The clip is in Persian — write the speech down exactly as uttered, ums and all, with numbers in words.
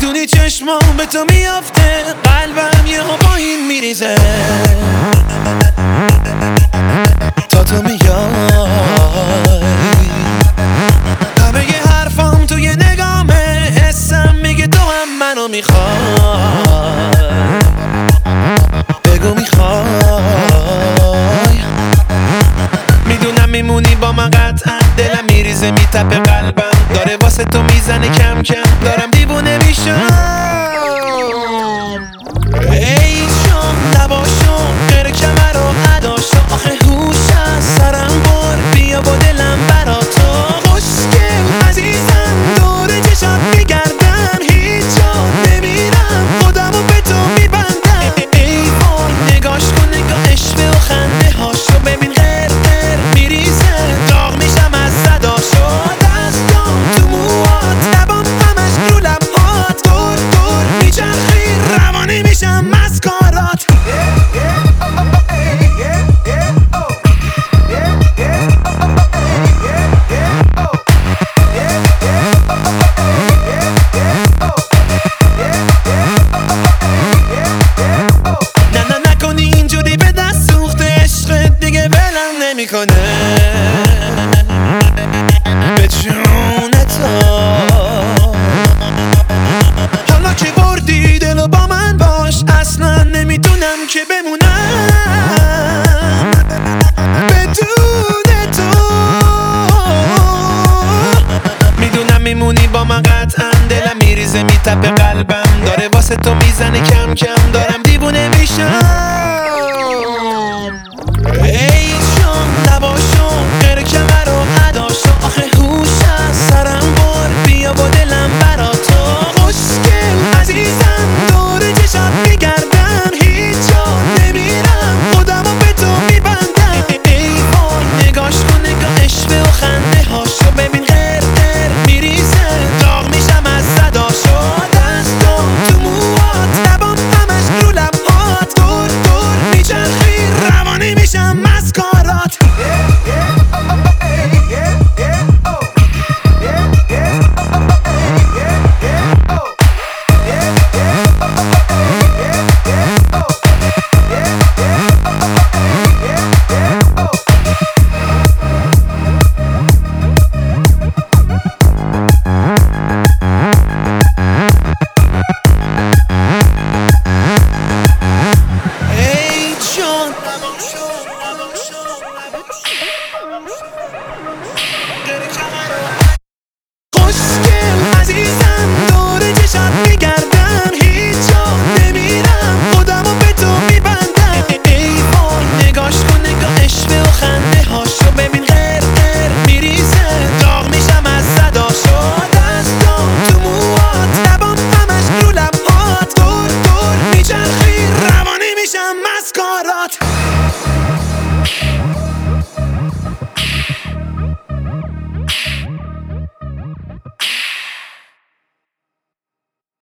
میدونی چشمام به تو میافته، قلبم یه ها پایین میریزه تا تو میای. همه ی حرفام توی نگامه، حسم میگه تو هم منو میخوای. بگو میخوای، میدونم میمونی با من قطعا. دلم میریزه میتپه، قلبم داره واسه تو میزنه کم کم. دارم دیوونه میشم. ای شام نباشم غیر کمر و عداشو، آخه هوش از سرم بر بیا با دلم برا تو. خوشگل عزیزم دور چشات میگردم، هیچ جا نمیرم خودمو به تو میبندم. ای وای نگاش کن، نگاه عشق و خنده هاشو ببین، غیر غیر میریزه داغ میشم از صداشو. دستام تو موهات، لبام همش رو لبهات، دور دور میچرخی روانی میشم مسکارات. نه نه نکنی اینجوری به دست سوخته، عشقت دیگه ولم نمیکنه. به جون تو حالا که بردی دلو با من باش، اصلا نمیتونم که بمونم.